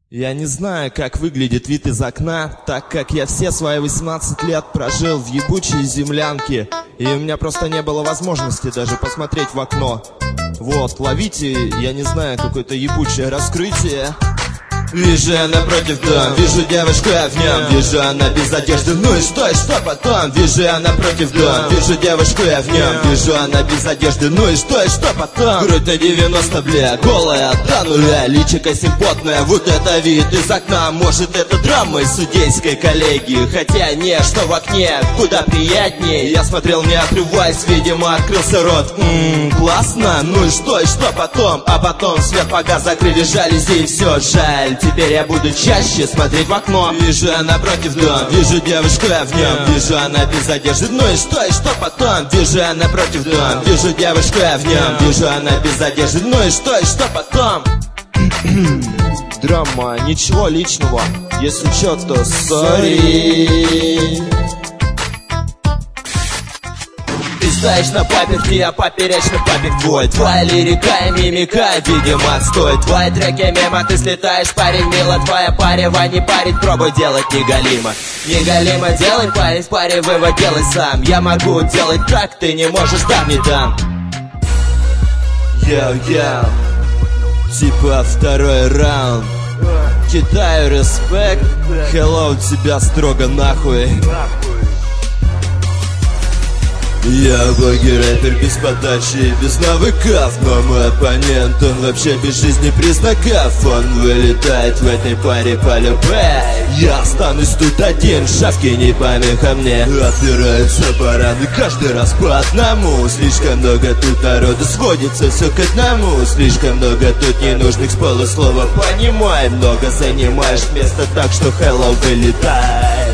Я не знаю, как выглядит вид из окна, так как я все свои 18 лет прожил в ебучей землянке, и у меня просто не было возможности даже посмотреть в окно. Вот, ловите, я не знаю, какое-то ебучее раскрытие. Вижу я напротив дом, вижу девушку я в нем, вижу она без одежды, ну и что потом? Вижу я напротив дом, вижу девушку я в нем, вижу она без одежды, ну и что потом? Грудь на 90, бля, голая до нуля, личико симпотное, вот это вид из окна. Может это драма из судейской коллегии, хотя не, что в окне куда приятнее. Я смотрел не отрываясь, видимо открылся рот. Классно, ну и что потом? А потом свет погас, закрыли жалюзи и все, жаль. Теперь я буду чаще смотреть в окно. Вижу я напротив дом, вижу девушку я в нем, вижу она без одежды, ну и что потом? Вижу я напротив дом, вижу девушку я в нем, вижу она без одежды, ну и что потом? Драма, ничего личного, если чё, то сори. Ты стоишь на паперти, а поперечный папик твой. Твоя лирика и мимика, видимо, отстой. Твои треки мимо, ты слетаешь, парень, мило. Твоя парева не парить, пробуй делать неголимо. Неголимо делай, парень, парень, вывод делай сам. Я могу делать так, ты не можешь, там не дам. Йоу-йоу, типа второй раунд. Китаю респект, hello, тебя строго нахуй. Я блогер-рэпер без подачи и без навыков, но мой оппонент, он вообще без жизни признаков. Он вылетает в этой паре по любе. Я останусь тут один, шавки не помеха мне. Отбираются бараны каждый раз по одному. Слишком много тут народу, сводится все к одному. Слишком много тут ненужных с полуслова, понимай. Много занимаешь место, так что hello, вылетай.